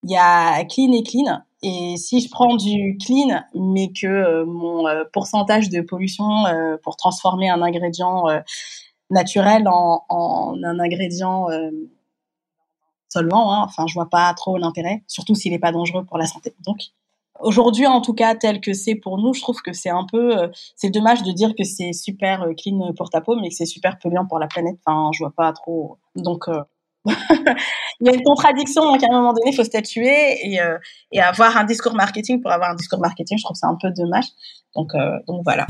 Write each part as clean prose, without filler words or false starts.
il y a clean et clean. Et si je prends du clean, mais que mon pourcentage de pollution pour transformer un ingrédient naturel en un ingrédient solvant, hein, enfin, je vois pas trop l'intérêt, surtout s'il est pas dangereux pour la santé. Donc, aujourd'hui, en tout cas, tel que c'est pour nous, je trouve que c'est un peu, c'est dommage de dire que c'est super clean pour ta peau, mais que c'est super polluant pour la planète. Enfin, je vois pas trop. Donc, il y a une contradiction, donc à un moment donné, il faut statuer et avoir un discours marketing pour avoir un discours marketing. Je trouve que c'est un peu dommage. Donc voilà.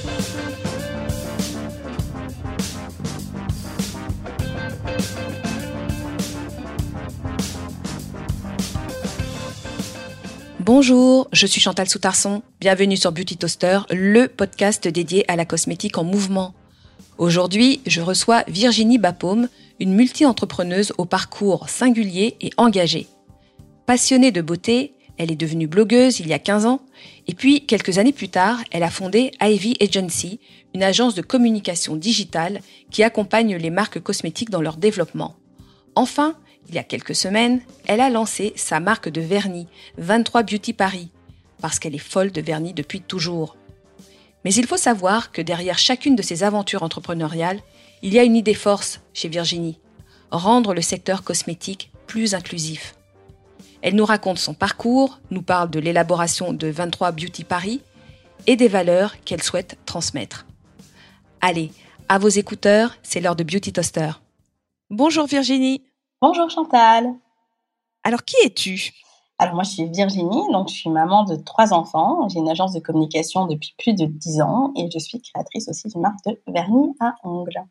Bonjour, je suis Chantal Soutarson. Bienvenue sur Beauty Toaster, le podcast dédié à la cosmétique en mouvement. Aujourd'hui, je reçois Virginie Bapaume, une multi-entrepreneuse au parcours singulier et engagé. Passionnée de beauté, elle est devenue blogueuse il y a 15 ans et puis, quelques années plus tard, elle a fondé Ivy Agency, une agence de communication digitale qui accompagne les marques cosmétiques dans leur développement. Enfin, il y a quelques semaines, elle a lancé sa marque de vernis, 23 Beauty Paris, parce qu'elle est folle de vernis depuis toujours. Mais il faut savoir que derrière chacune de ces aventures entrepreneuriales, il y a une idée force chez Virginie, rendre le secteur cosmétique plus inclusif. Elle nous raconte son parcours, nous parle de l'élaboration de 23 Beauty Paris et des valeurs qu'elle souhaite transmettre. Allez, à vos écouteurs, c'est l'heure de Beauty Toaster. Bonjour Virginie. Bonjour Chantal. Alors, qui es-tu ? Alors moi, je suis Virginie, donc je suis maman de 3 enfants. J'ai une agence de communication depuis plus de 10 ans et je suis créatrice aussi d'une marque de vernis à ongles.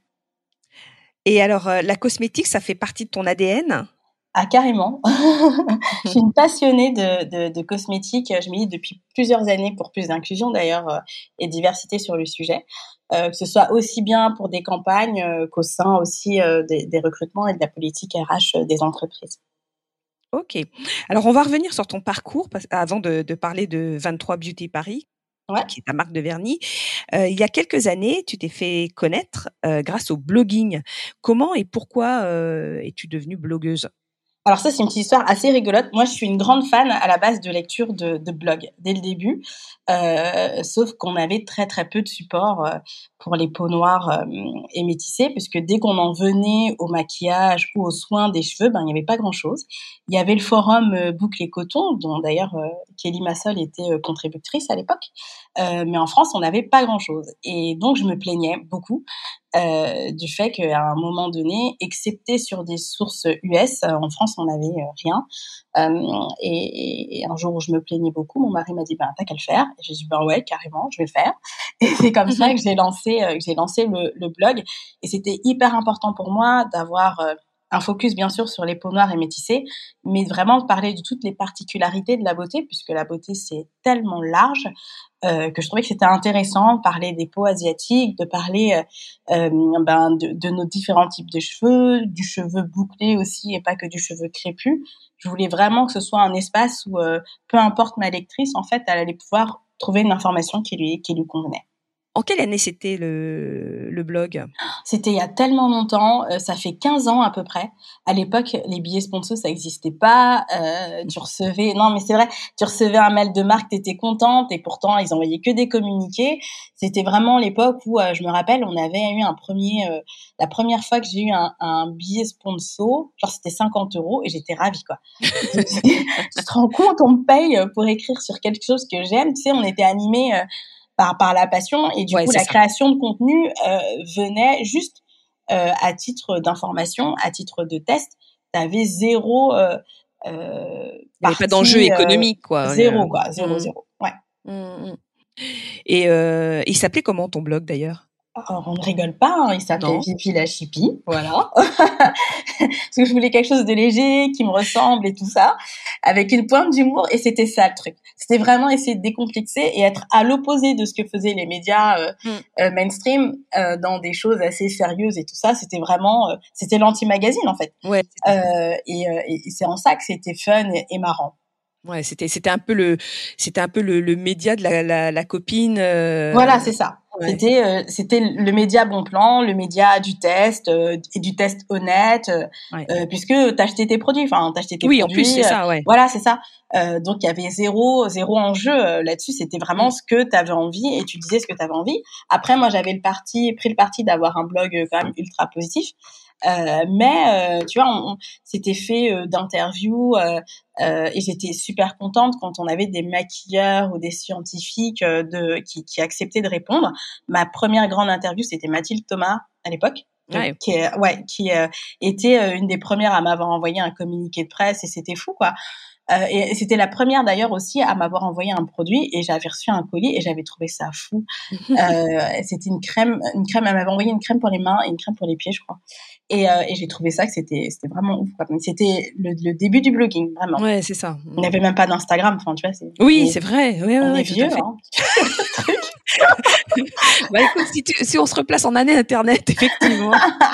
Et alors, la cosmétique, ça fait partie de ton ADN ? Ah, carrément. Je suis une passionnée de cosmétique. Je milite depuis plusieurs années pour plus d'inclusion d'ailleurs et diversité sur le sujet. Que ce soit aussi bien pour des campagnes qu'au sein aussi des recrutements et de la politique RH des entreprises. Ok. Alors, on va revenir sur ton parcours avant de parler de 23 Beauty Paris, Ouais. qui est ta marque de vernis. Il y a quelques années, tu t'es fait connaître grâce au blogging. Comment et pourquoi es-tu devenue blogueuse ? Alors ça, c'est une petite histoire assez rigolote. Moi, je suis une grande fan à la base de lecture de blogs dès le début, sauf qu'on avait très très peu de support pour les peaux noires et métissées, puisque dès qu'on en venait au maquillage ou aux soins des cheveux, il n'y avait pas grand-chose. Il y avait le forum Boucle et Coton, dont d'ailleurs Kelly Massol était contributrice à l'époque, mais en France, on n'avait pas grand-chose. Et donc, je me plaignais beaucoup du fait qu'à un moment donné, excepté sur des sources US, en France, on n'avait rien. Et un jour où je me plaignais beaucoup, mon mari m'a dit t'as qu'à le faire. Et j'ai dit ouais, carrément, je vais le faire. Et c'est comme ça que j'ai lancé le blog. Et c'était hyper important pour moi d'avoir un focus bien sûr sur les peaux noires et métissées, mais vraiment de parler de toutes les particularités de la beauté, puisque la beauté c'est tellement large que je trouvais que c'était intéressant de parler des peaux asiatiques, de parler de nos différents types de cheveux, du cheveu bouclé aussi et pas que du cheveu crépus. Je voulais vraiment que ce soit un espace où peu importe ma lectrice, en fait, elle allait pouvoir trouver une information qui lui convenait. En quelle année c'était le blog ? C'était il y a tellement longtemps, ça fait 15 ans à peu près. À l'époque, les billets sponsors, ça existait pas. Tu recevais un mail de marque, t'étais contente et pourtant ils envoyaient que des communiqués. C'était vraiment l'époque où, je me rappelle, on avait eu la première fois que j'ai eu un billet sponsor, genre c'était 50 € et j'étais ravie quoi. Tu te rends compte, on me paye pour écrire sur quelque chose que j'aime. Tu sais, on était animés par la passion et du coup la création de contenu venait juste à titre d'information, à titre de test. T'avais zéro il n'y avait pas d'enjeu économique quoi. Zéro ouais. Et il s'appelait comment ton blog d'ailleurs ? Alors, on ne rigole pas, hein, il s'appelait Vivi la Chippie, voilà. Parce que je voulais quelque chose de léger, qui me ressemble et tout ça, avec une pointe d'humour, et c'était ça le truc. C'était vraiment essayer de décomplexer et être à l'opposé de ce que faisaient les médias mainstream dans des choses assez sérieuses et tout ça. C'était vraiment, c'était l'anti-magazine en fait. Ouais. Et c'est en ça que c'était fun et marrant. Ouais, c'était un peu le média de la copine. Voilà, c'est ça. Ouais. C'était le média bon plan, le média du test et du test honnête, Ouais. puisque t'achetais tes produits. Enfin, t'achetais tes Oui, en plus, produits. c'est ça, ouais. Voilà, c'est ça. Donc il y avait zéro enjeu là-dessus. C'était vraiment ce que t'avais envie et tu disais ce que t'avais envie. Après, moi, j'avais pris le parti d'avoir un blog quand même ultra positif. Mais tu vois, on s'était fait d'interviews et j'étais super contente quand on avait des maquilleurs ou des scientifiques qui acceptaient de répondre. Ma première grande interview, c'était Mathilde Thomas à l'époque. Ouais. Qui était une des premières à m'avoir envoyé un communiqué de presse et c'était fou quoi. Et c'était la première d'ailleurs aussi à m'avoir envoyé un produit et j'avais reçu un colis et j'avais trouvé ça fou. C'était une crème, elle m'avait envoyé une crème pour les mains et une crème pour les pieds, je crois. Et j'ai trouvé ça que c'était vraiment ouf, quoi. C'était le début du blogging, vraiment. Ouais, c'est ça. On n'avait même pas d'Instagram, enfin, tu vois, Oui, c'est vrai. Ouais, on est tout à vieux, fait. hein. Bah écoute, si on se replace en année Internet, effectivement.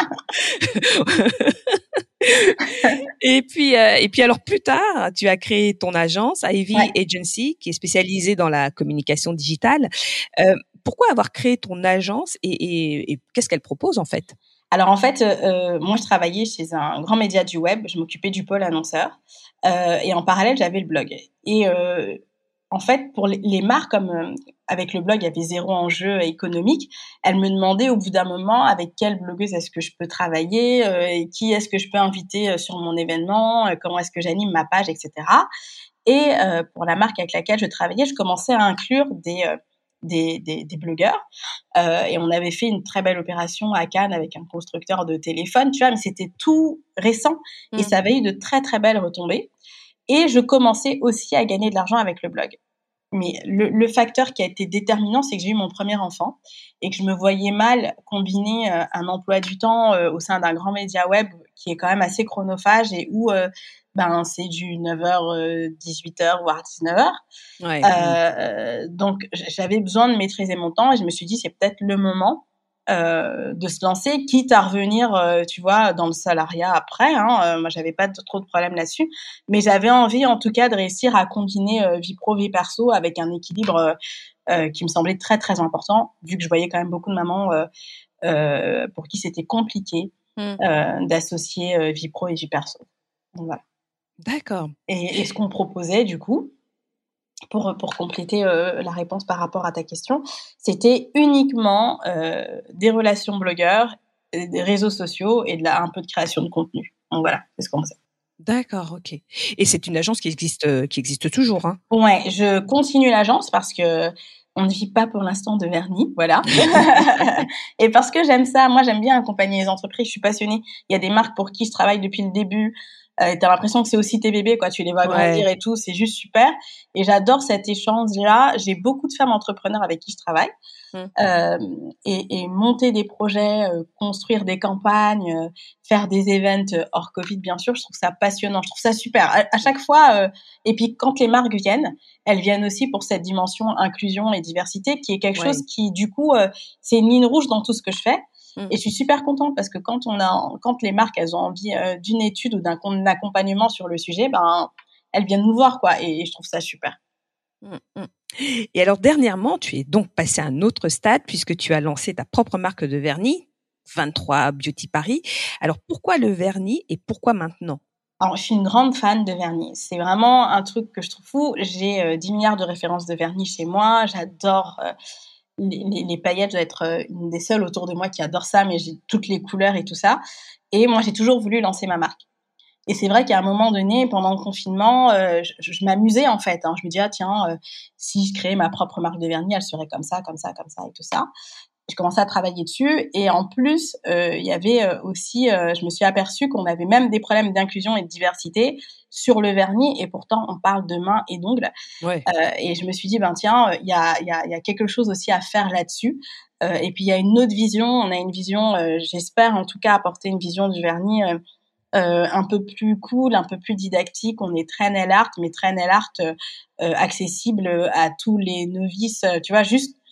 Et puis alors plus tard, tu as créé ton agence Ivy Agency qui est spécialisée dans la communication digitale. Pourquoi avoir créé ton agence et qu'est-ce qu'elle propose en fait? Alors en fait, moi je travaillais chez un grand média du web, je m'occupais du pôle annonceur et en parallèle j'avais le blog. Et en fait pour les marques comme avec le blog il y avait zéro enjeu économique, elles me demandaient au bout d'un moment avec quelle blogueuse est-ce que je peux travailler, et qui est-ce que je peux inviter sur mon événement, comment est-ce que j'anime ma page, etc. Et pour la marque avec laquelle je travaillais, je commençais à inclure des blogueurs. Et on avait fait une très belle opération à Cannes avec un constructeur de téléphone, tu vois, mais c'était tout récent et ça avait eu de très, très belles retombées. Et je commençais aussi à gagner de l'argent avec le blog. Mais le facteur qui a été déterminant, c'est que j'ai eu mon premier enfant et que je me voyais mal combiner un emploi du temps au sein d'un grand média web qui est quand même assez chronophage et où c'est du 9h, 18h, voire 19h. Ouais. Donc, j'avais besoin de maîtriser mon temps et je me suis dit, c'est peut-être le moment de se lancer, quitte à revenir, tu vois, dans le salariat après. Moi, j'avais pas trop de problèmes là-dessus, mais j'avais envie, en tout cas, de réussir à combiner vie pro, vie perso avec un équilibre qui me semblait très, très important, vu que je voyais quand même beaucoup de mamans pour qui c'était compliqué d'associer vie pro et vie perso. Donc, voilà. D'accord. Et ce qu'on proposait, du coup, pour compléter la réponse par rapport à ta question, c'était uniquement des relations blogueurs, des réseaux sociaux et un peu de création de contenu. Donc voilà, c'est ce qu'on faisait. D'accord, ok. Et c'est une agence qui existe toujours, hein? Ouais, je continue l'agence parce que on ne vit pas pour l'instant de vernis, voilà. Et parce que j'aime ça, moi j'aime bien accompagner les entreprises, je suis passionnée. Il y a des marques pour qui je travaille depuis le début. T'as l'impression que c'est aussi tes bébés, quoi. Tu les vois grandir et tout, c'est juste super. Et j'adore cet échange-là. J'ai beaucoup de femmes entrepreneurs avec qui je travaille. Et monter des projets, construire des campagnes, faire des events hors Covid, bien sûr, je trouve ça passionnant, je trouve ça super. À chaque fois, et puis quand les marques viennent, elles viennent aussi pour cette dimension inclusion et diversité qui est quelque chose qui, du coup, c'est une ligne rouge dans tout ce que je fais. Et je suis super contente parce que quand les marques, elles ont envie d'une étude ou d'un accompagnement sur le sujet, elles viennent nous voir, quoi. Et je trouve ça super. Et alors, dernièrement, tu es donc passé à un autre stade puisque tu as lancé ta propre marque de vernis, 23 Beauty Paris. Alors, pourquoi le vernis et pourquoi maintenant? Alors, je suis une grande fan de vernis. C'est vraiment un truc que je trouve fou. J'ai 10 milliards de références de vernis chez moi. J'adore les paillettes. Je dois être une des seules autour de moi qui adore ça, mais j'ai toutes les couleurs et tout ça. Et moi, j'ai toujours voulu lancer ma marque. Et c'est vrai qu'à un moment donné, pendant le confinement, je m'amusais en fait. Je me disais, si je créais ma propre marque de vernis, elle serait comme ça, comme ça, comme ça et tout ça. Je commençais à travailler dessus et en plus, il y avait aussi, je me suis aperçue qu'on avait même des problèmes d'inclusion et de diversité sur le vernis et pourtant on parle de mains et d'ongles. Et je me suis dit, il y a quelque chose aussi à faire là-dessus. Et puis il y a une autre vision, on a une vision, j'espère en tout cas apporter une vision du vernis un peu plus cool, un peu plus didactique. On est très nail art, mais très nail art accessible à tous les novices. Tu vois, juste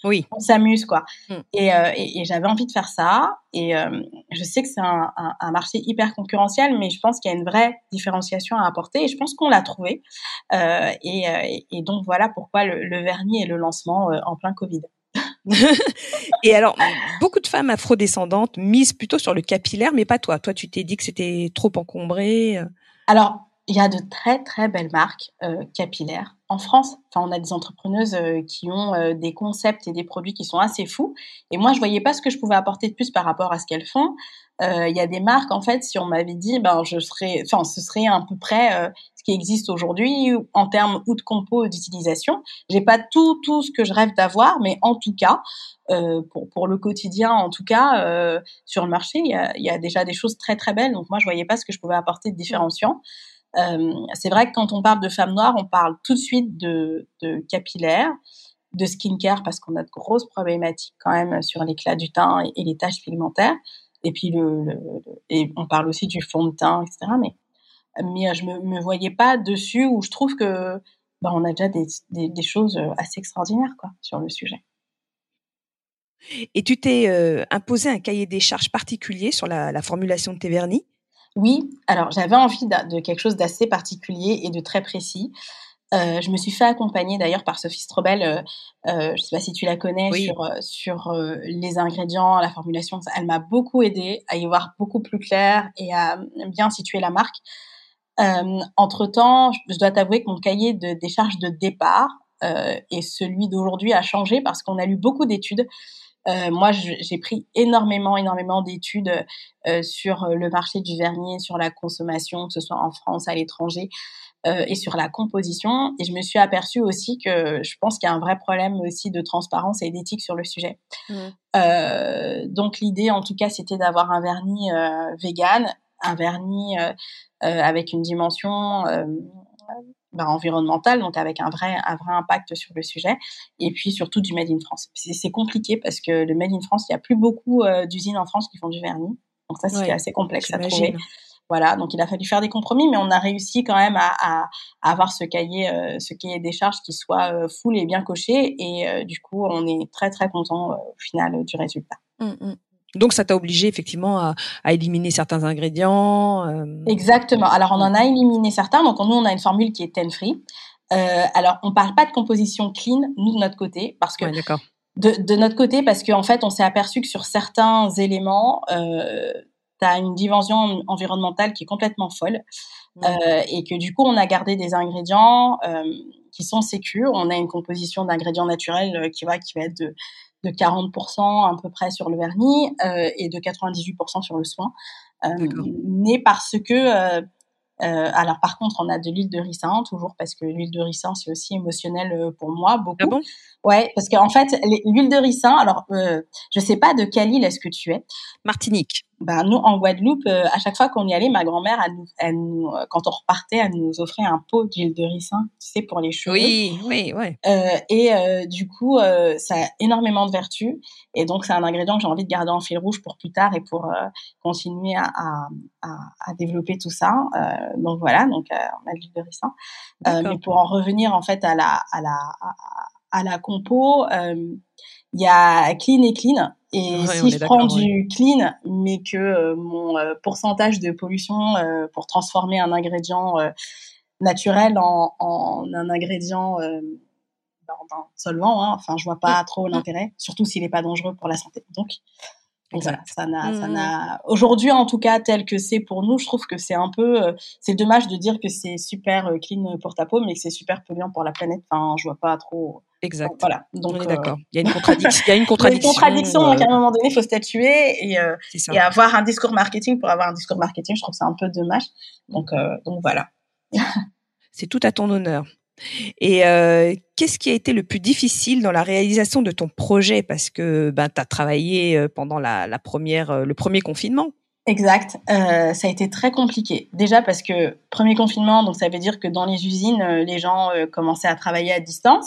Oui. on s'amuse, quoi. Et j'avais envie de faire ça. Et je sais que c'est un marché hyper concurrentiel, mais je pense qu'il y a une vraie différenciation à apporter. Et je pense qu'on l'a trouvé. Et donc, voilà pourquoi le vernis et le lancement en plein Covid. Et alors, beaucoup de femmes afrodescendantes misent plutôt sur le capillaire, mais pas toi. Toi, tu t'es dit que c'était trop encombré. Alors, il y a de très, très belles marques capillaires en France. Enfin, on a des entrepreneuses qui ont des concepts et des produits qui sont assez fous. Et moi, je voyais pas ce que je pouvais apporter de plus par rapport à ce qu'elles font. Il y a des marques, en fait, si on m'avait dit, ce serait à peu près ce qui existe aujourd'hui en termes ou de compo ou d'utilisation. J'ai pas tout ce que je rêve d'avoir, mais en tout cas, pour le quotidien, en tout cas, sur le marché, il y a déjà des choses très, très belles. Donc, moi, je voyais pas ce que je pouvais apporter de différenciant. C'est vrai que quand on parle de femmes noires, on parle tout de suite de capillaire, de skincare, parce qu'on a de grosses problématiques quand même sur l'éclat du teint et les taches pigmentaires. Et puis et on parle aussi du fond de teint, etc. Mais je me voyais pas dessus, où je trouve que on a déjà des choses assez extraordinaires, quoi, sur le sujet. Et tu t'es imposé un cahier des charges particulier sur la formulation de tes vernis? Oui, alors j'avais envie de quelque chose d'assez particulier et de très précis. Je me suis fait accompagner d'ailleurs par Sophie Strobel, je sais pas si tu la connais, Oui. sur les ingrédients, la formulation. Elle m'a beaucoup aidée à y voir beaucoup plus clair et à bien situer la marque. Entre-temps, je dois t'avouer que mon cahier des charges de départ et celui d'aujourd'hui a changé parce qu'on a lu beaucoup d'études. Moi, j'ai pris énormément d'études sur le marché du vernis, sur la consommation, que ce soit en France, à l'étranger, et sur la composition. Et je me suis aperçue aussi que je pense qu'il y a un vrai problème aussi de transparence et d'éthique sur le sujet. Donc l'idée, en tout cas, c'était d'avoir un vernis vegan, un vernis avec une dimension environnementale, donc avec un vrai impact sur le sujet, et puis surtout du Made in France. C'est compliqué parce que le Made in France, il n'y a plus beaucoup d'usines en France qui font du vernis. Donc ça, c'était assez complexe à trouver. Voilà, donc il a fallu faire des compromis, mais on a réussi quand même à avoir ce cahier des charges qui soit full et bien coché, et du coup, on est très très content au final du résultat. Donc ça t'a obligé effectivement à éliminer certains ingrédients. Exactement. Alors on en a éliminé certains. Donc nous, on a une formule qui est ten-free. Alors on parle pas de composition clean, nous de notre côté, parce que de notre côté, parce qu'en fait, on s'est aperçu que sur certains éléments, t'as une dimension environnementale qui est complètement folle, et que du coup, on a gardé des ingrédients qui sont sécures. On a une composition d'ingrédients naturels qui va être de 40% à peu près sur le vernis et de 98% sur le soin. Mais parce que alors par contre, on a de l'huile de ricin, toujours, parce que l'huile de ricin, c'est aussi émotionnel pour moi, beaucoup. Ah bon? Ouais, parce qu'en fait, l'huile de ricin, alors je sais pas de quelle île est-ce que tu es. Martinique. Nous, en Guadeloupe, à chaque fois qu'on y allait, ma grand-mère, quand on repartait, elle nous offrait un pot d'huile de ricin, tu sais, pour les cheveux. Oui, ouais. Et du coup, ça a énormément de vertus. Et donc, c'est un ingrédient que j'ai envie de garder en fil rouge pour plus tard et pour continuer à développer tout ça. Donc voilà, on a de l'huile de ricin. Mais pour en revenir en fait à la compo, il y a clean et clean. Et si je prends du clean, mais que mon pourcentage de pollution pour transformer un ingrédient naturel en un ingrédient d'un solvant, enfin, je vois pas trop l'intérêt, surtout s'il est pas dangereux pour la santé. Donc voilà, ça n'a aujourd'hui, en tout cas, tel que c'est pour nous, je trouve que c'est un peu c'est dommage de dire que c'est super clean pour ta peau, mais que c'est super polluant pour la planète. Enfin, je vois pas trop. Exact. Voilà. Donc on est d'accord. Il y a une contradiction. Il y a une contradiction. Donc à un moment donné, il faut se statuer et avoir un discours marketing pour avoir un discours marketing. Je trouve que c'est un peu dommage. Donc voilà. C'est tout à ton honneur. Et qu'est-ce qui a été le plus difficile dans la réalisation de ton projet? Parce que tu as travaillé pendant le premier confinement. Exact. Ça a été très compliqué. Déjà parce que premier confinement, donc ça veut dire que dans les usines, les gens commençaient à travailler à distance.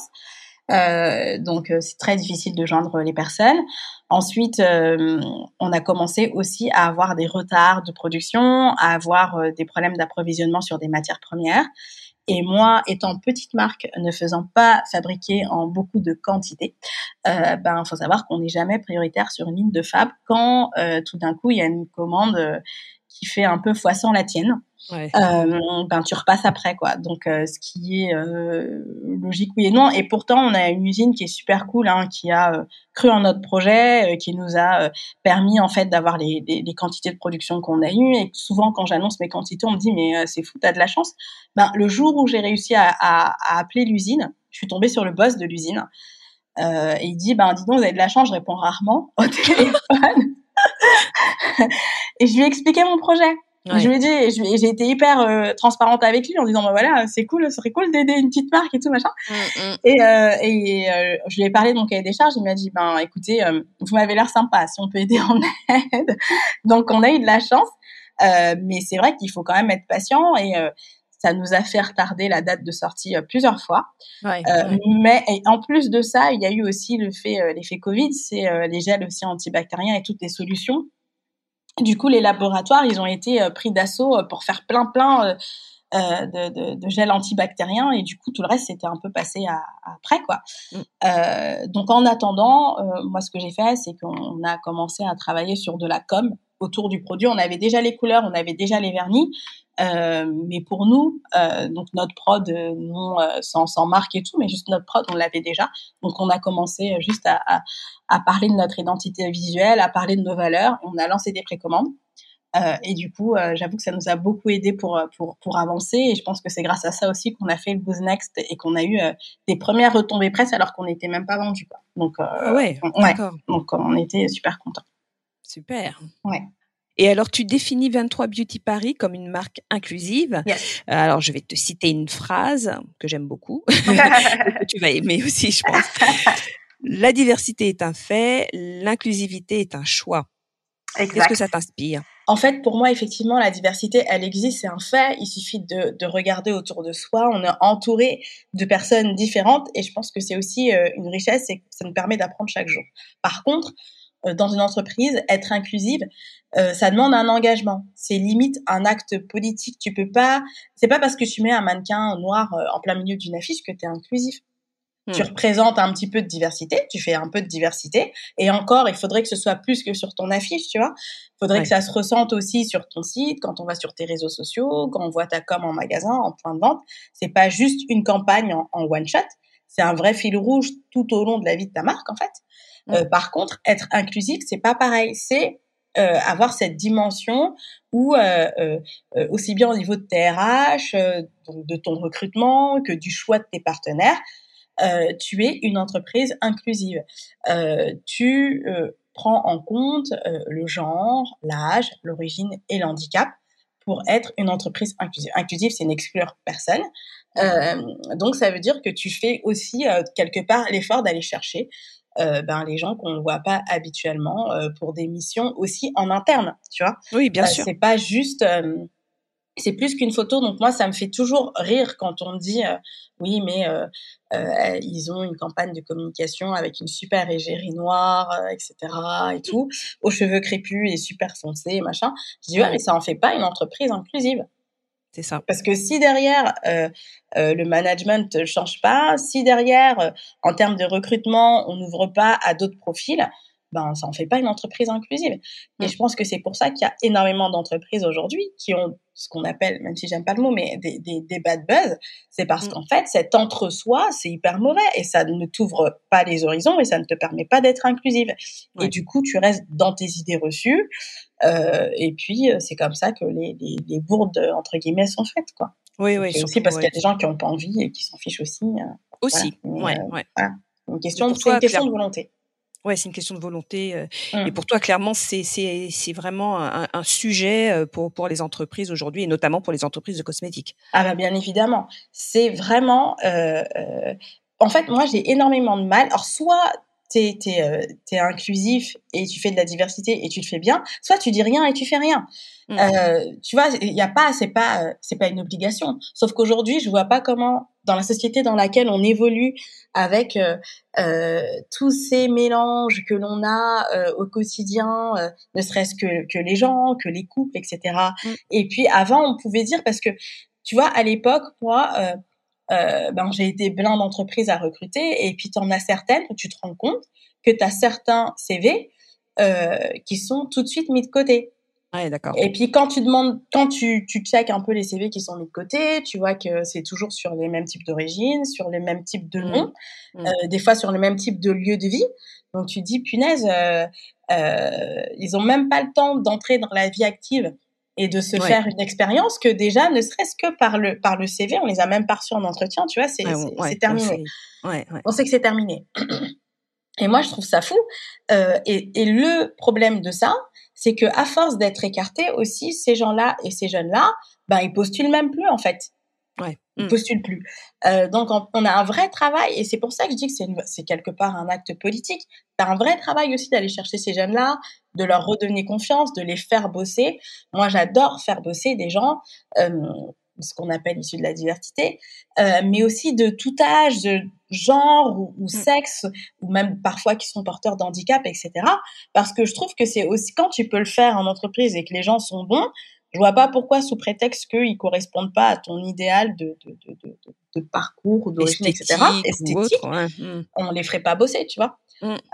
Donc c'est très difficile de joindre les personnes. Ensuite, on a commencé aussi à avoir des retards de production, à avoir des problèmes d'approvisionnement sur des matières premières. Et moi, étant petite marque, ne faisant pas fabriquer en beaucoup de quantité, faut savoir qu'on n'est jamais prioritaire sur une ligne de fab quand tout d'un coup il y a une commande qui fait un peu fois 100 la tienne. Ouais. Tu repasses après, quoi. Donc, ce qui est logique, oui et non. Et pourtant, on a une usine qui est super cool, hein, qui a cru en notre projet, qui nous a permis en fait d'avoir les quantités de production qu'on a eues. Et souvent, quand j'annonce mes quantités, on me dit mais c'est fou, t'as de la chance. Le jour où j'ai réussi à appeler l'usine, je suis tombée sur le boss de l'usine. Et il dit dis donc, vous avez de la chance, je réponds rarement au téléphone. Et je lui ai expliqué mon projet. Ouais. Je lui ai dit, j'ai été hyper transparente avec lui en disant voilà, c'est cool, ce serait cool d'aider une petite marque et tout machin. Et je lui ai parlé de mon cahier des charges. Il m'a dit écoutez, vous m'avez l'air sympa, si on peut aider, on aide. Donc on a eu de la chance, mais c'est vrai qu'il faut quand même être patient et ça nous a fait retarder la date de sortie plusieurs fois. Ouais. Mais en plus de ça, il y a eu aussi l'effet Covid, c'est les gels aussi antibactériens et toutes les solutions. Du coup, les laboratoires, ils ont été pris d'assaut pour faire plein de gel antibactérien et du coup, tout le reste, c'était un peu passé après, quoi. Donc, en attendant, moi, ce que j'ai fait, c'est qu'on a commencé à travailler sur de la com autour du produit. On avait déjà les couleurs, on avait déjà les vernis. Mais pour nous, donc notre prod, non sans marque et tout, mais juste notre prod, on l'avait déjà. Donc on a commencé juste à parler de notre identité visuelle, à parler de nos valeurs. On a lancé des précommandes. Et du coup, j'avoue que ça nous a beaucoup aidé pour avancer. Et je pense que c'est grâce à ça aussi qu'on a fait le Buzz Next et qu'on a eu des premières retombées presse alors qu'on n'était même pas vendu, quoi. Donc, d'accord. Donc on était super contents. Super. Ouais. Et alors, tu définis 23 Beauty Paris comme une marque inclusive. Yes. Alors, je vais te citer une phrase que j'aime beaucoup, que tu vas aimer aussi, je pense. La diversité est un fait, l'inclusivité est un choix. Exact. Qu'est-ce que ça t'inspire ? En fait, pour moi, effectivement, la diversité, elle existe, c'est un fait. Il suffit de regarder autour de soi. On est entouré de personnes différentes et je pense que c'est aussi une richesse et que ça nous permet d'apprendre chaque jour. Par contre, dans une entreprise, être inclusive, ça demande un engagement. C'est limite un acte politique. Tu peux pas, c'est pas parce que tu mets un mannequin noir en plein milieu d'une affiche que tu es inclusif. Tu représentes un petit peu de diversité, tu fais un peu de diversité, et encore, il faudrait que ce soit plus que sur ton affiche, tu vois. Il faudrait que ça se ressente aussi sur ton site, quand on va sur tes réseaux sociaux, quand on voit ta com en magasin, en point de vente. C'est pas juste une campagne en one shot, c'est un vrai fil rouge tout au long de la vie de ta marque, en fait. Par contre, être inclusif, c'est pas pareil. C'est avoir cette dimension où aussi bien au niveau de tes RH, donc de ton recrutement, que du choix de tes partenaires, tu es une entreprise inclusive. Tu prends en compte le genre, l'âge, l'origine et l'handicap pour être une entreprise inclusive. Inclusive, c'est n'exclure personne. Donc, ça veut dire que tu fais aussi quelque part l'effort d'aller chercher les gens qu'on ne voit pas habituellement pour des missions aussi en interne, tu vois. Oui, bien sûr. C'est pas juste... c'est plus qu'une photo, donc moi ça me fait toujours rire quand on me dit oui mais ils ont une campagne de communication avec une super égérie noire, etc. et tout, aux cheveux crépus et super foncés, machin. Je dis ouais mais ça en fait pas une entreprise inclusive. C'est ça. Parce que si derrière le management ne change pas, si derrière en termes de recrutement on n'ouvre pas à d'autres profils, ça en fait pas une entreprise inclusive. Et je pense que c'est pour ça qu'il y a énormément d'entreprises aujourd'hui qui ont ce qu'on appelle, même si j'aime pas le mot, mais des bad buzz. C'est parce qu'en fait, cet entre-soi, c'est hyper mauvais et ça ne t'ouvre pas les horizons et ça ne te permet pas d'être inclusive. Ouais. Et du coup, tu restes dans tes idées reçues. Et puis, c'est comme ça que les bourdes, entre guillemets, sont faites, quoi. Oui, oui. C'est aussi parce qu'il y a des gens qui n'ont pas envie et qui s'en fichent aussi. Aussi, voilà. Ouais. Voilà. C'est une question de volonté. Ouais, c'est une question de volonté. Et pour toi, clairement, c'est vraiment un sujet pour les entreprises aujourd'hui, et notamment pour les entreprises de cosmétiques. Ah bien évidemment. C'est vraiment... en fait, moi, j'ai énormément de mal. Alors, soit t'es inclusif et tu fais de la diversité et tu le fais bien, soit tu dis rien et tu fais rien. Tu vois, il y a pas, c'est pas une obligation. Sauf qu'aujourd'hui, je vois pas comment, dans la société dans laquelle on évolue, avec tous ces mélanges que l'on a au quotidien, ne serait-ce que les gens, que les couples, etc. Et puis avant, on pouvait dire, parce que tu vois, à l'époque, moi, j'ai été plein d'entreprises à recruter et puis tu en as certaines où tu te rends compte que tu as certains CV qui sont tout de suite mis de côté. Ouais, d'accord. Et puis quand tu checkes un peu les CV qui sont mis de côté, tu vois que c'est toujours sur les mêmes types d'origine, sur les mêmes types de noms, des fois sur le même type de lieu de vie. Donc tu dis punaise, ils ont même pas le temps d'entrer dans la vie active et de se faire une expérience que déjà, ne serait-ce que par le CV, on les a même pas reçus en entretien, tu vois, c'est terminé. On sait que c'est terminé. Et moi, je trouve ça fou. Et le problème de ça, c'est que à force d'être écartés aussi, ces gens-là et ces jeunes-là, ils postulent même plus en fait. Ils postulent plus. Donc, on a un vrai travail, et c'est pour ça que je dis que c'est quelque part un acte politique. T'as un vrai travail aussi d'aller chercher ces jeunes-là, de leur redonner confiance, de les faire bosser. Moi, j'adore faire bosser des gens, ce qu'on appelle issus de la diversité, mais aussi de tout âge, de genre ou sexe, ou même parfois qui sont porteurs d'handicap, etc. Parce que je trouve que c'est aussi, quand tu peux le faire en entreprise et que les gens sont bons, je vois pas pourquoi, sous prétexte qu'ils correspondent pas à ton idéal de parcours ou d'origine, esthétique, etc., ou esthétique, autre, ouais. on les ferait pas bosser, tu vois.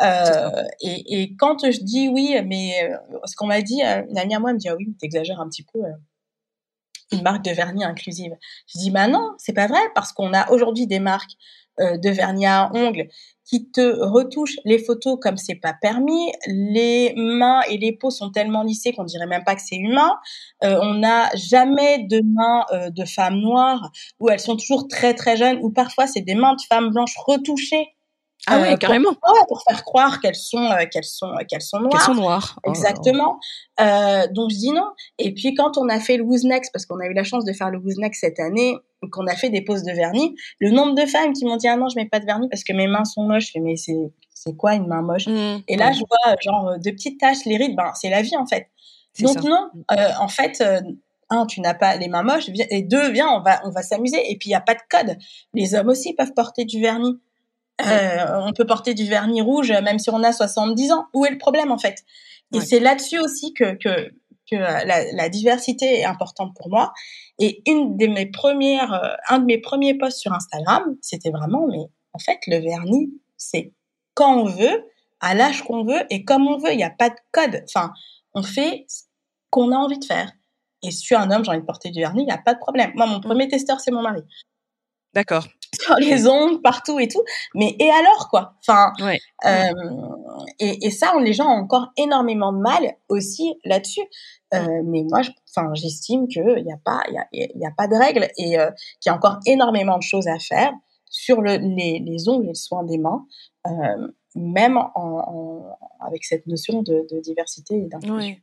Et quand je dis oui, mais ce qu'on m'a dit, une amie à moi me dit, ah oui, t'exagères un petit peu, une marque de vernis inclusive. Je dis, bah non, c'est pas vrai, parce qu'on a aujourd'hui des marques de vernis à ongles qui te retouchent les photos comme c'est pas permis. Les mains et les peaux sont tellement lissées qu'on dirait même pas que c'est humain. On n'a jamais de mains de femmes noires, où elles sont toujours très très jeunes, ou parfois c'est des mains de femmes blanches retouchées. Ah ouais, carrément. Pour faire croire qu'elles sont noires. Qu'elles sont noires. Exactement. Donc je dis non. Et puis quand on a fait le Wooznext, parce qu'on a eu la chance de faire le Wooznext cette année, qu'on a fait des poses de vernis, le nombre de femmes qui m'ont dit, ah non, je mets pas de vernis parce que mes mains sont moches. Je fais, mais c'est quoi une main moche? Et là, je vois genre de petites taches, les rides, c'est la vie en fait. C'est donc ça. Non, en fait, un, tu n'as pas les mains moches, et deux, viens, on va s'amuser. Et puis il y a pas de code. Les hommes aussi peuvent porter du vernis. On peut porter du vernis rouge même si on a 70 ans. Où est le problème en fait? Et c'est là-dessus aussi que la diversité est importante pour moi. Et un de mes premiers posts sur Instagram, c'était vraiment, mais en fait, le vernis, c'est quand on veut, à l'âge qu'on veut et comme on veut. Il n'y a pas de code. Enfin, on fait ce qu'on a envie de faire. Et si je suis un homme, j'ai envie de porter du vernis, il n'y a pas de problème. Moi, mon premier testeur, c'est mon mari. D'accord. Sur les ongles, partout et tout. Mais et alors, quoi? Enfin, et ça, les gens ont encore énormément de mal aussi là-dessus. Mais moi, j'estime qu'il n'y a pas de règle, et qu'il y a encore énormément de choses à faire sur les ongles et le soin des mains, même avec cette notion de diversité et d'inclusion.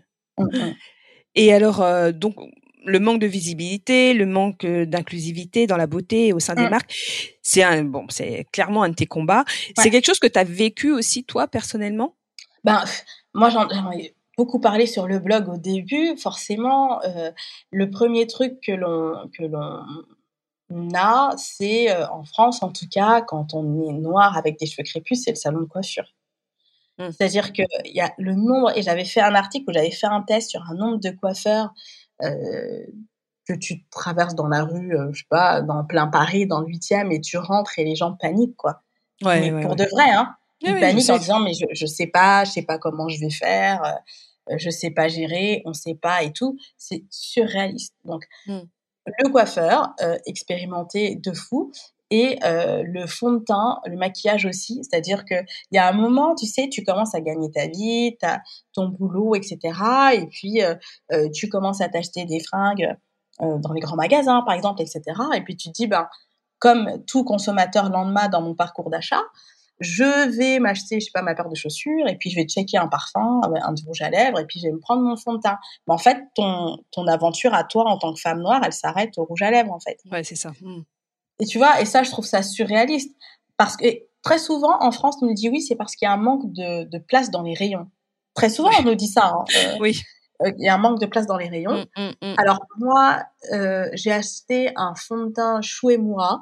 Et alors, donc, le manque de visibilité, le manque d'inclusivité dans la beauté au sein des marques, c'est clairement un de tes combats. C'est quelque chose que tu as vécu aussi, toi, personnellement? Moi, j'en ai beaucoup parlé sur le blog au début. Forcément, le premier truc que l'on a, c'est, en France en tout cas, quand on est noir avec des cheveux crépus, c'est le salon de coiffure. C'est-à-dire qu'il y a le nombre, et j'avais fait un article où j'avais fait un test sur un nombre de coiffeurs que tu traverses dans la rue, je sais pas, dans plein Paris, dans le 8e, et tu rentres et les gens paniquent, quoi. Mais pour de vrai, hein. Ils paniquent en disant, mais je sais pas comment je vais faire, je sais pas gérer, on sait pas et tout. C'est surréaliste. Donc, le coiffeur, expérimenté de fou, et le fond de teint, le maquillage aussi. C'est-à-dire qu'il y a un moment, tu sais, tu commences à gagner ta vie, t'as ton boulot, etc. Et puis, tu commences à t'acheter des fringues dans les grands magasins, par exemple, etc. Et puis tu te dis, comme tout consommateur lambda dans mon parcours d'achat, je vais m'acheter, je sais pas, ma paire de chaussures, et puis je vais checker un parfum, un rouge à lèvres, et puis je vais me prendre mon fond de teint. Mais en fait, ton aventure à toi en tant que femme noire, elle s'arrête au rouge à lèvres, en fait. Ouais, c'est ça. Et tu vois, et ça, je trouve ça surréaliste. Parce que très souvent, en France, on nous dit oui, c'est parce qu'il y a un manque de place dans les rayons. Très souvent, on nous dit ça. Oui. Il y a un manque de place dans les rayons. Alors, moi, j'ai acheté un fond de teint Chou et Moi.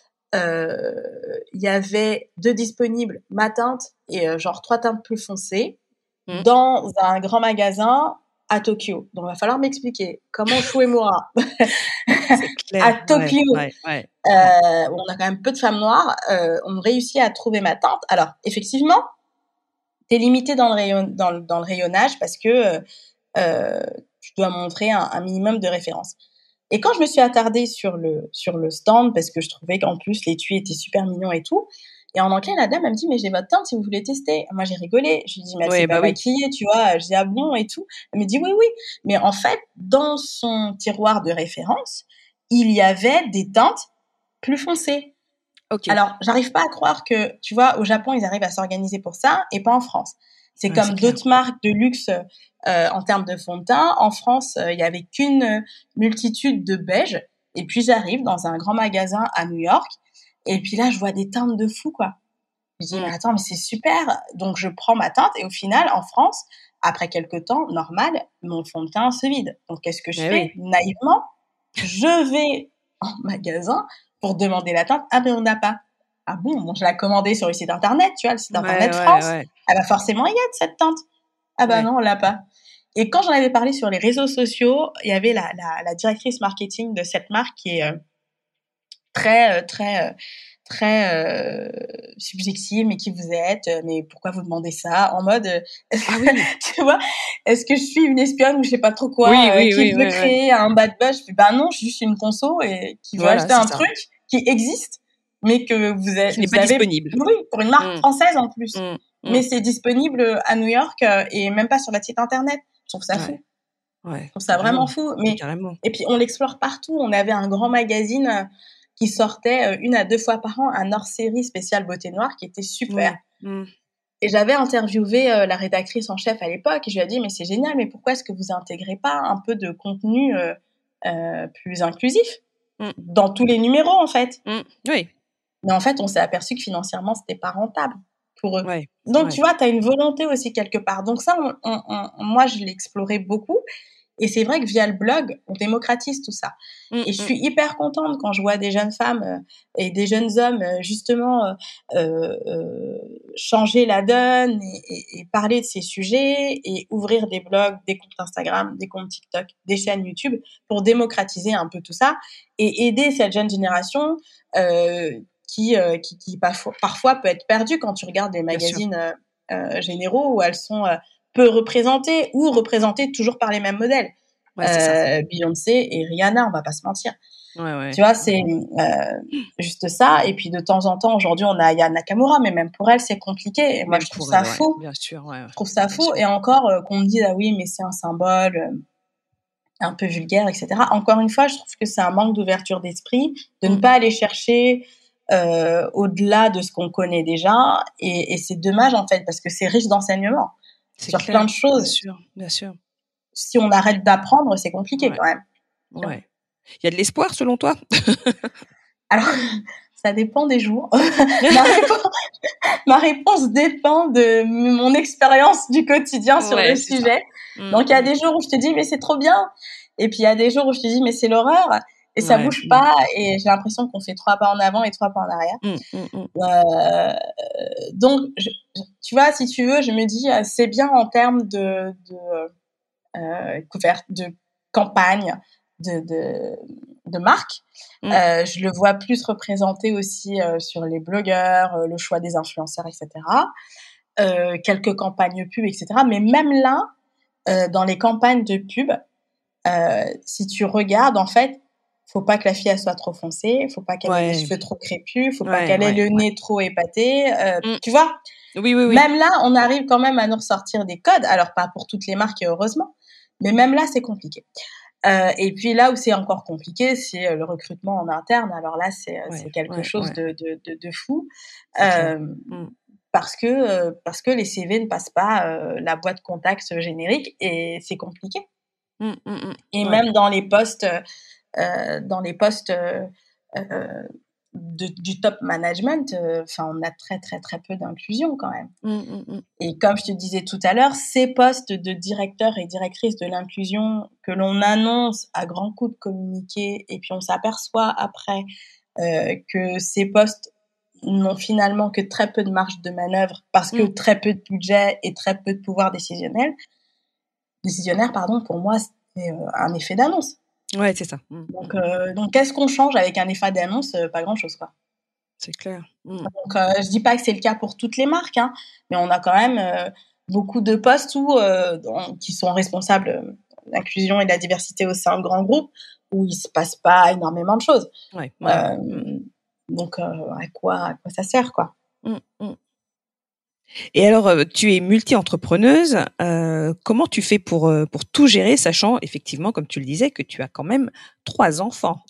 Il y avait 2 disponibles, ma teinte et genre 3 teintes plus foncées, dans un grand magasin à Tokyo. Donc, il va falloir m'expliquer comment Shuemura C'est clair. à Tokyo, Ouais. où on a quand même peu de femmes noires, ont réussi à trouver ma tante. Alors, effectivement, t'es limité dans le rayonnage parce que tu dois montrer un minimum de référence. Et quand je me suis attardée sur le stand, parce que je trouvais qu'en plus les tuiles étaient super mignons et tout, et en anglais, la dame, elle me dit, mais j'ai votre teinte si vous voulez tester. Moi, j'ai rigolé. Je lui dis, mais elle s'est pas maquillée, tu vois. Je dis, ah bon, et tout. Elle me dit, oui, oui. Mais en fait, dans son tiroir de référence, il y avait des teintes plus foncées. Okay. Alors, j'arrive pas à croire que, tu vois, au Japon, ils arrivent à s'organiser pour ça et pas en France. C'est comme d'autres marques de luxe en termes de fond de teint. En France, il y avait qu'une multitude de beige. Et puis, j'arrive dans un grand magasin à New York. Et puis là, je vois des teintes de fou, quoi. Je dis, mais attends, mais c'est super. Donc, je prends ma teinte et au final, en France, après quelques temps, normal, mon fond de teint se vide. Donc, qu'est-ce que je fais? Naïvement, je vais en magasin pour demander la teinte. Ah, mais on n'a pas. Ah bon, je l'ai commandée sur le site internet, tu vois, le site internet France. Ah bah forcément, il y a de cette teinte. Ah bah non, on l'a pas. Et quand j'en avais parlé sur les réseaux sociaux, il y avait la directrice marketing de cette marque qui est très subjective, mais qui vous êtes, mais pourquoi vous demandez ça, en mode tu vois, est-ce que je suis une espionne ou je sais pas trop quoi, qui veut créer un bad buzz? Je fais, bah non, je suis juste une conso et qui veut acheter un truc qui existe, mais que vous avez, qui n'est pas disponible. Oui, pour une marque française en plus. Mais c'est disponible à New York et même pas sur la site internet. Je trouve ça fou. Je trouve ça vraiment fou. Mais et puis on l'explore partout. On avait un grand magazine qui sortait 1 à 2 fois par an, un hors-série spécial beauté noire qui était super. Et j'avais interviewé la rédactrice en chef à l'époque et je lui ai dit, mais c'est génial, mais pourquoi est-ce que vous intégrez pas un peu de contenu plus inclusif dans tous les numéros, en fait? Oui. Mais en fait, on s'est aperçu que financièrement, c'était pas rentable pour eux. Donc, tu vois, tu as une volonté aussi quelque part. Donc ça, moi, je l'ai exploré beaucoup. Et c'est vrai que via le blog, on démocratise tout ça. Et je suis hyper contente quand je vois des jeunes femmes et des jeunes hommes justement changer la donne et parler de ces sujets et ouvrir des blogs, des comptes Instagram, des comptes TikTok, des chaînes YouTube pour démocratiser un peu tout ça et aider cette jeune génération qui parfois peut être perdue quand tu regardes des magazines généraux où elles sont peu représentées ou représentées toujours par les mêmes modèles. Beyoncé et Rihanna, on va pas se mentir. Tu vois, c'est juste ça. Et puis de temps en temps, aujourd'hui, on a Yana Nakamura, mais même pour elle, c'est compliqué. Et moi, je trouve ça fou. Bien sûr, je trouve ça fou. Et encore, qu'on me dise, ah oui, mais c'est un symbole un peu vulgaire, etc. Encore une fois, je trouve que c'est un manque d'ouverture d'esprit, de ne pas aller chercher au-delà de ce qu'on connaît déjà. Et c'est dommage, en fait, parce que c'est riche d'enseignements sur plein de choses. Bien sûr. Si on arrête d'apprendre, c'est compliqué quand même. Ouais. Il y a de l'espoir selon toi? Alors, ça dépend des jours. Ma réponse dépend de mon expérience du quotidien sur le sujet. Donc, il y a des jours où je te dis, mais c'est trop bien. Et puis, il y a des jours où je te dis, mais c'est l'horreur. Et ça bouge pas. Et j'ai l'impression qu'on fait 3 pas en avant et 3 pas en arrière. Donc, tu vois, si tu veux, je me dis, c'est bien en termes de campagne, de marque. Je le vois plus représenté aussi sur les blogueurs, le choix des influenceurs, etc. Quelques campagnes pub, etc. Mais même là, dans les campagnes de pub, si tu regardes, en fait, faut pas que la fille elle soit trop foncée, faut pas qu'elle ait les cheveux trop crépus, faut pas qu'elle ait le nez trop épaté. Tu vois? Oui. Même là, on arrive quand même à nous ressortir des codes. Alors, pas pour toutes les marques, heureusement. Mais même là, c'est compliqué. Et puis là où c'est encore compliqué, c'est le recrutement en interne. Alors là, c'est quelque chose de fou. Parce que les CV ne passent pas la boîte contact générique et c'est compliqué. Et même dans les postes, du top management, on a très très très peu d'inclusion quand même. Et comme je te disais tout à l'heure, ces postes de directeur et directrice de l'inclusion que l'on annonce à grands coups de communiqué et puis on s'aperçoit après que ces postes n'ont finalement que très peu de marge de manœuvre parce que très peu de budget et très peu de pouvoir décisionnel. décisionnaire, pour moi, c'est un effet d'annonce. Ouais, c'est ça. Donc qu'est-ce qu'on change avec un effet d'annonce? Pas grand-chose, quoi. C'est clair. Donc je dis pas que c'est le cas pour toutes les marques, hein, mais on a quand même beaucoup de postes qui sont responsables de l'inclusion et de la diversité au sein de grands groupes, où il se passe pas énormément de choses. Ouais. Donc à quoi ça sert, quoi. Et alors, tu es multi-entrepreneuse. Comment tu fais pour tout gérer, sachant effectivement, comme tu le disais, que tu as quand même 3 enfants?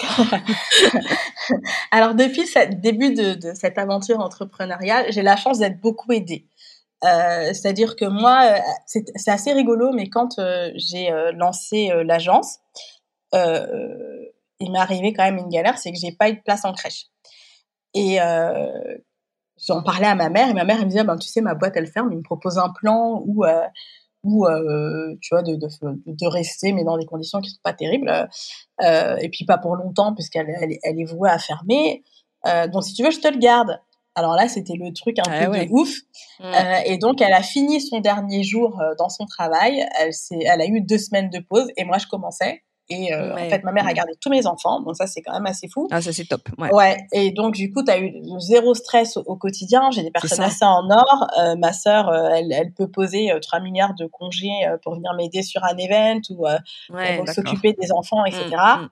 Alors depuis le début de cette aventure entrepreneuriale, j'ai la chance d'être beaucoup aidée. C'est-à-dire que moi, c'est assez rigolo, mais quand j'ai lancé l'agence, il m'est arrivé quand même une galère, c'est que j'ai pas eu de place en crèche. Et j'en parlais à ma mère, et ma mère elle me disait tu sais, ma boîte elle ferme, il me propose un plan où tu vois, de rester, mais dans des conditions qui sont pas terribles, et puis pas pour longtemps puisqu'elle est vouée à fermer, donc si tu veux je te le garde. Alors là c'était le truc un peu de ouf. Et donc elle a fini son dernier jour dans son travail, elle a eu 2 semaines de pause et moi je commençais. Et en fait, ma mère a gardé tous mes enfants, donc ça, c'est quand même assez fou. Ah, ça, c'est top. Ouais. Et donc, du coup, tu as eu zéro stress au quotidien. J'ai des personnes assez en or. Ma sœur, elle peut poser 3 milliards de congés pour venir m'aider sur un event ou pour s'occuper des enfants, etc.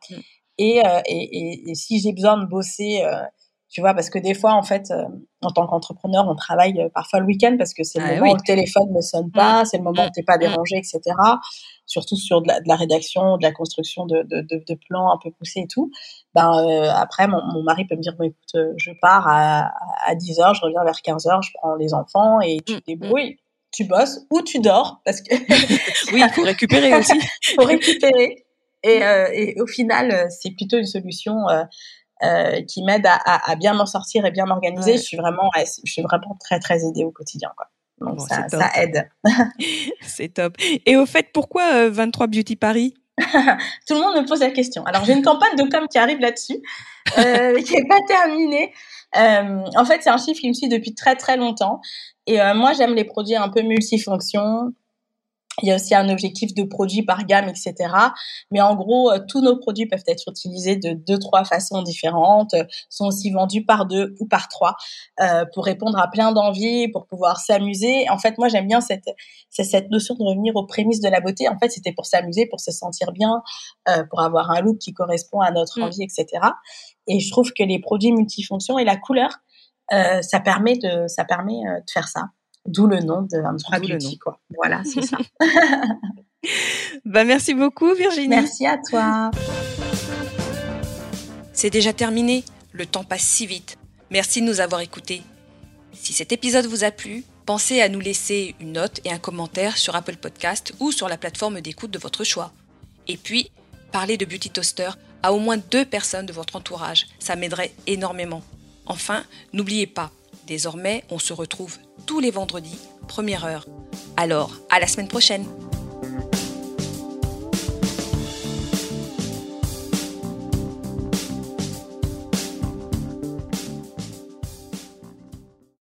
Et si j'ai besoin de bosser, tu vois, parce que des fois, en fait, en tant qu'entrepreneur, on travaille parfois le week-end parce que c'est le moment où le téléphone ne sonne pas, c'est le moment où t'es pas dérangé, etc. Surtout sur de la rédaction, de la construction de plans un peu poussés et tout. Après, mon mari peut me dire, écoute, je pars à 10h, je reviens vers 15h, je prends les enfants et tu te débrouilles. Tu bosses ou tu dors parce que oui, il faut récupérer aussi. Faut récupérer. Et au final, c'est plutôt une solution qui m'aide à bien m'en sortir et bien m'organiser. Je suis vraiment très très aidée au quotidien, quoi. Donc ça aide. C'est top. Et au fait, pourquoi 23 Beauty Paris? Tout le monde me pose la question. Alors j'ai une campagne de com qui arrive là-dessus, qui est pas terminée. En fait, c'est un chiffre qui me suit depuis très très longtemps. Et moi, j'aime les produits un peu multifonctions. Il y a aussi un objectif de produits par gamme, etc. Mais en gros, tous nos produits peuvent être utilisés de 2-3 façons différentes, sont aussi vendus par 2 ou par 3, pour répondre à plein d'envies, pour pouvoir s'amuser. En fait, moi, j'aime bien cette notion de revenir aux prémices de la beauté. En fait, c'était pour s'amuser, pour se sentir bien, pour avoir un look qui correspond à notre envie, etc. Et je trouve que les produits multifonctions et la couleur, ça permet de faire ça. D'où le nom de 23 Beauty, quoi. Voilà, c'est ça. Merci beaucoup, Virginie. Merci à toi. C'est déjà terminé. Le temps passe si vite. Merci de nous avoir écoutés. Si cet épisode vous a plu, pensez à nous laisser une note et un commentaire sur Apple Podcast ou sur la plateforme d'écoute de votre choix. Et puis, parlez de Beauty Toaster à au moins 2 personnes de votre entourage. Ça m'aiderait énormément. Enfin, n'oubliez pas, désormais, on se retrouve tous les vendredis, 1h. Alors, à la semaine prochaine.